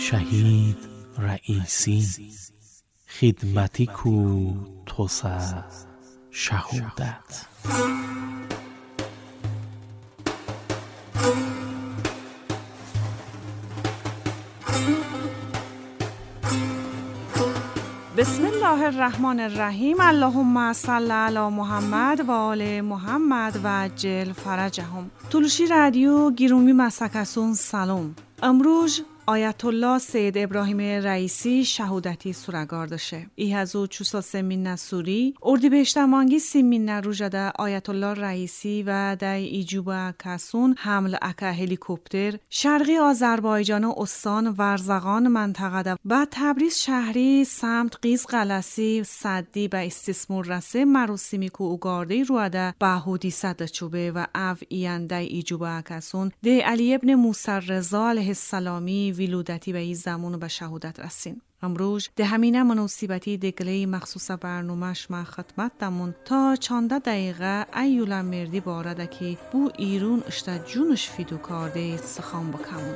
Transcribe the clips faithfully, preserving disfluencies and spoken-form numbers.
شهید رئیسی خدمتی کو توسه شهودت. بسم الله الرحمن الرحیم. اللهم صل علی محمد و آل محمد و عجل فرجهم. تولوشی رادیو گیرومی مسکسون سلام. امروز آیت الله سید ابراهیم رئیسی شهودتی سورگاردشه. ای هزو چوسا سمین نسوری اردیبهشت مانگی سیمین نروژده آیت الله رئیسی و دای ایجوبا کسون حمل اکا هلیکوپتر شرقی آذربایجان استان ورزقان منطقه ده و تبریز شهری سمت قیز قلسی صدی به استثمار رسه مراسمی کو اوگارده روده به حدیثت چوبه و او ایان دای ایجوبا کسون ده علی ابن موسی رضا علیه السلامی ولودتی به این زمان به شهادت رسین. امروز ده همینه مناسبتی دگله مخصوص برنامهش ما خدمت دمون تا چانده دقیقه ایولا مردی بارده که بو ایرون اشتا جونش فیدو کرده سخان بکمون.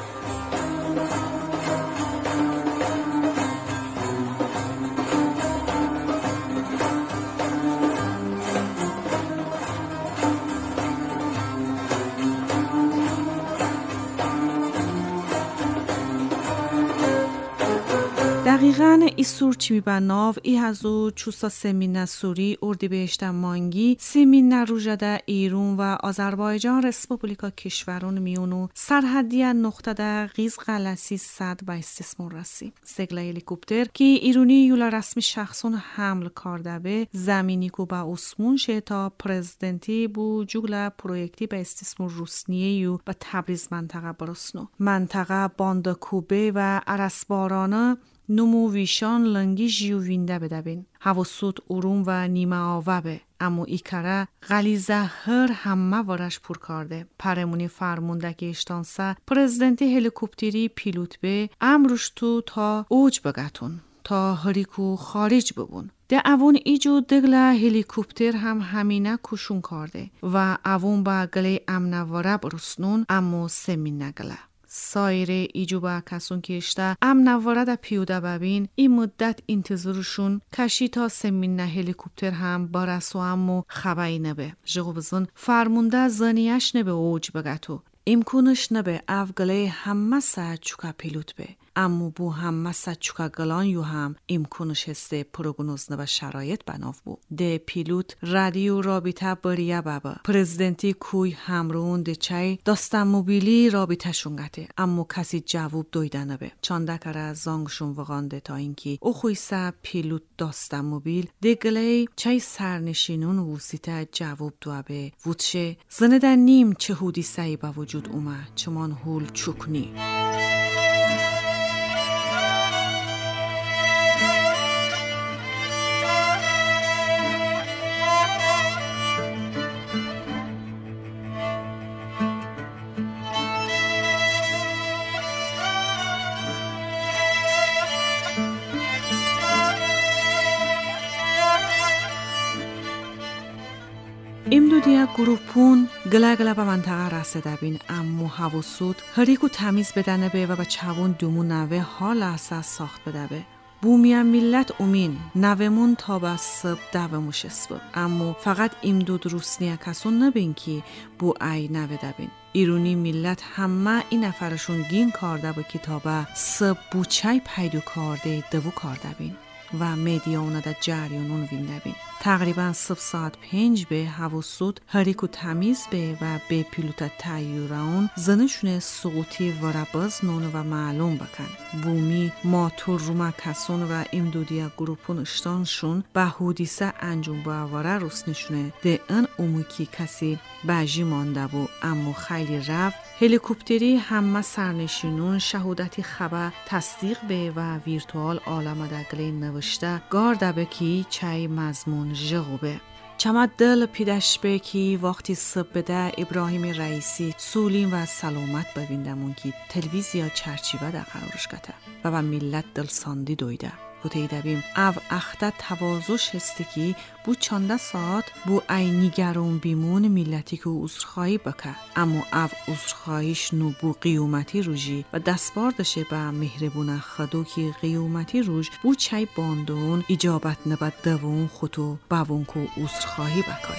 دقیقاً ایسور چی به ناو ای هزو چوسا سمین نسوری اردیبهشت مانگی سیمین نروژده ایرون و آذربایجان رسپوبلیکا کشورون میونو سرحدی نقطه ده قیز قلسی صد به استثمار رسی. سگل هلیکوپتر که ایرونی یولا رسمی شخصون حمل کرده به زمینی کو با اسمون شه تا پرزیدنتی بو جوگل پرویکتی به استثمار روسنیه یو به تبریز منطقه برسنو. منطقه باندکوبه و عرسبارانه نمو ویشان لنگی جیو وینده بدبین. حواسود اروم و نیمه آوابه. اما ایکاره غلیزه هر همه وارش پر کرده. پرمونی فرمونده که اشتانسه پرزیدنتی هلیکوپتری پیلوت به امروش تو تا اوج بگتون. تا هریکو خارج ببون. ده اوون ایجو دگله هلیکوپتر هم همینه کشون کرده و اوون با گله امنواره برسنون اما سمین نگله. سایر ایجوبا کسون که اشته امنواره ده پیوده ببین این مدت انتظارشون کشی تا سمین هلیکوپتر هم بارسو امو خبایی نبه. جغو بزن فرمونده زنیش نبه اوج بگتو. امکانش نبه افگله همه سا چوکا پیلوت به. امو بو همه سا چوکا گلان یو هم امکانش هسته پروگنوز نبه شرایط بناف بو. ده پیلوت رادیو رابطه بریه بابا. پرزیدنتی کوی همرون ده چای داستان موبیلی رابطه شونگته. امو کسی جواب دویده نبه. چانده کره زانگشون وغانده تا اینکی او خویسه پیلوت داستان موبیل ده گله چای سرنشینون وسیطه جواب دوابه. وودشه زنده نیم چه هودی سایی با وجود اومه چمان هول چوکنی. امدودیا گروپون گله گله به منطقه رسیده بین امو حواسود هریکو تمیز بدنه به و به چوون دومو نوه حال اساس ساخت بده به. بومیا ملت اومین نومون تا به سب دوموش اسب. اما فقط امدود روسنیا کسون نبین که بو ای نوه دبین. ایرونی ملت همه این نفرشون گین کارده با کتابه سب بوچای پیدو کرده دوو کرده بین. و میدیاونه ده جریانون وینده بین. تقریبا صبح ساعت پنج به حواسود هریکو تمیز به و به پیلوت تایوران زنشونه سقوطی وراباز نون و معلوم بکن. بومی ماتور روما کسون و امدودیا گروپون اشتانشون به حدیثه انجام باواره روسنشونه ده ان اوموکی کسی بجی مانده بو اما خیلی رفت. هلیکوپتری همه سرنشینون شهودتی خبر تصدیق به و ویرتوال عالم دگله نوشته گارده بکی چای مضمون جغوبه. چما دل پیدش به کی وقتی صبح بده ابراهیم رئیسی سولیم و سلامت ببیندمون که تلویزیا چرچیوه در قرارش گته و با ملت دل ساندی دویده. بوده دبیم او اخته توازش هستی بو چانده ساعت بو ای نیگرون بیمون ملتی که عذرخواهی بکه اما او عذرخواهیش نو بو قیومتی روژی و دستبار دشه به مهربون خدو که قیومتی روژ بو چای باندون اجابت نبد دوون خودو باون که عذرخواهی بکای.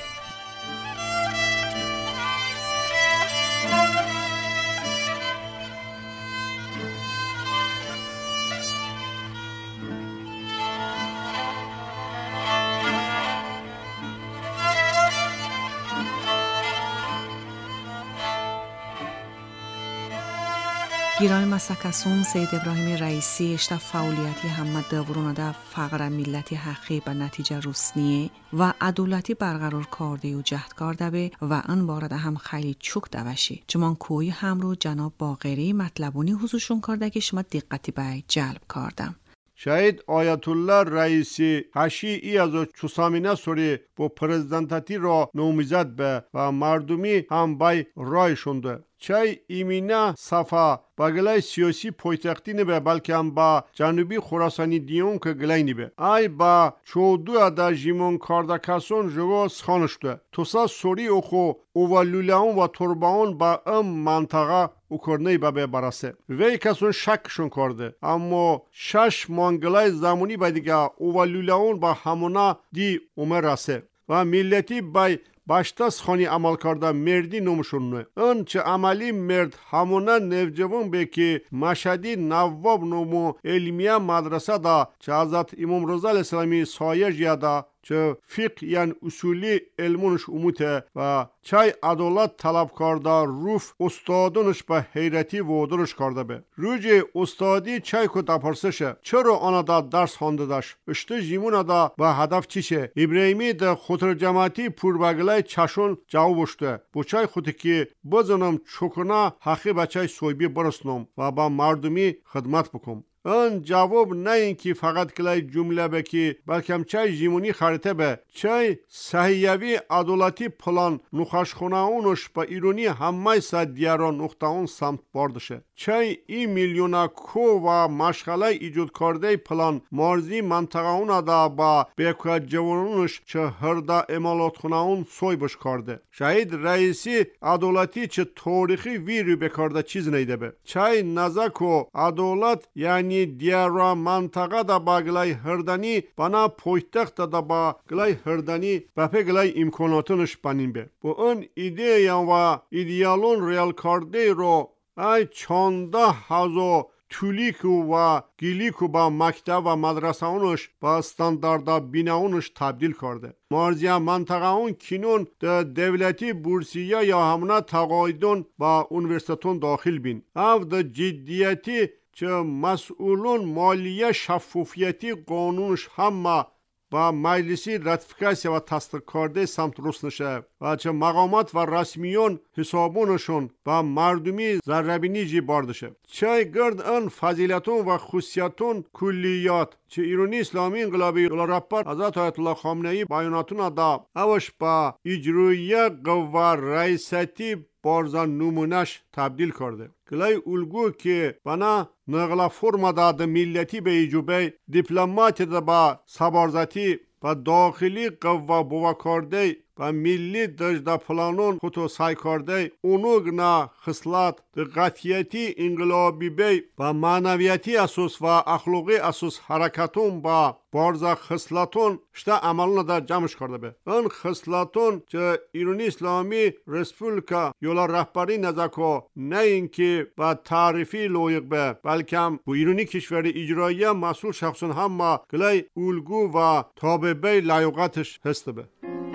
گیرای مسکسون سید ابراهیم رئیسی اشتا فعالیتی همه دورون ده فقر ملتی حقی به نتیجه رسنیه و عدالتی برقرار کرده و جهد کرده به و ان بارده هم خیلی چوک دوشی چمان کوی هم رو جناب باقری مطلبونی حضورشون کرده که شما دقتی به جلب کردم. شاید آیت الله رئیسی هشی ای از چوسامینه سوری با پرزیدنتاتی را نومیزد به و مردمی هم بای رای شونده. چای ایمینا صفا با گلای سیاسی پایتختی نبه بلکه هم با جنوبی خراسانی دیون که گلای نبه ای با چودو ادا جیمون کاردکاسون جگو سخانشده توسا سوری اخو اوالولیان و تربان با ام منطقه اوکرنی بابه براسه وی کسون شکشون کرده اما شش مانگلای زمانی با دیگه اوالولیان با همونا دی اومه راسه و ملتی بای باشتاس خانی عمل کرده مردی نومشونه اون چه عملی مرد همونه نوجوان به که مشهدی نواب نومو علمیه مدرسه دا چه حضرت امام رضا علیه السلامی سایه جیاده چه فقه یعنی اصولی علمونش اموته و چای عدالت طلب کرده روف استادونش به حیرتی وادرش کرده به روی استادی چای که دپرسشه چرا آنها دا درس خونده داشت اشته جیمون دا به هدف چیشه ابراهیمی دا خطر جماعتی پوربگلای چشون جوابشته با چای خودی که بزنم چکنا حقی به چای سویبی برسنم و با مردمی خدمت بکم اون جواب نه اینکه فقط کلای جمله بکی بلکه هم چای جیمونی خریطه به چای صحیوی عدالتی پلان نخشخونه اونش با ایرونی همه سا دیاران نقطه اون سمت باردشه چای ای میلیونا کو و مشغله ایجاد کرده پلان مارزی منطقه اون دا با بیکوه جوانونش چه هرده امالات خونه اون سوی بش کرده شاید رئیسی عدالتی چه تاریخی ویری بکرده چیز نیده به چای نزک و عدالت یعنی دیارا منطقه دا با گلای هردنی بنا پویتخت دا با گلای هردنی بپه گلای امکاناتونش بنین به با اون ایده و ایدیالون ریال کرده رو ای چانده هزو تولیکو و گیلیکو با مکتب و مدرسه اونش با استانداردا بیناونش تبدیل کرده مارزیا منطقه اون کینون ده دولتی بورسیه یا همونه تقاعدون با اونورسیتون داخل بین او ده جدیتی چه مسئولون مالیه شفافیتی قانونش همه با مجلسی راتیفیکاسیه و تصدیق کرده سمت رس نشه و چه مقامات و رسمیون حسابونشون با مردمی ذربینی جی باردشه چه گرد ان فضیلتون و خصوصیتون کلیات چه ایرانی اسلامی انقلابی رهبر حضرت آیت الله خامنه ای بیاناتون دا اوش با اجرایی قوه رئیستی بارزان نمونش تبدیل کرده گلای الگو که بنا نقل فرما داده ملتی به ایجوبه دیپلمات دا با سبارزتی و داخلی قوه بوا کرده و ملی دجده پلانون خودو سای کرده اونوگنا خصلات دقتیتی انقلابی بی و معنویتی اساس و اخلاقی اساس حرکتون با بارزا خصلاتون شتا عملون دا جمعش کرده به اون خصلاتون چه ایرانی اسلامی رسپولیکا یولا رهبری نزاکو نه اینکه با تعریفی لایق به بلکه هم با ایرانی کشور اجرایی مسئول شخصون هم ما گلای الگو و تابعه لایقاتش هسته به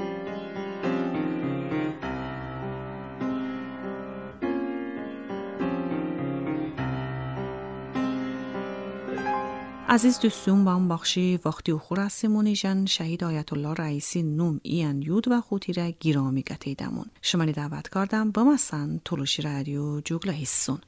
عزیز دوستون با اون بخشی وقتی و خور سیمونیجن شهید آیت الله رئیسی نوم ایان یود و خوتی را گیرامی گتیدمون شمانی دعوت کردم بمسن تلوشی رادیو جوگلا هستون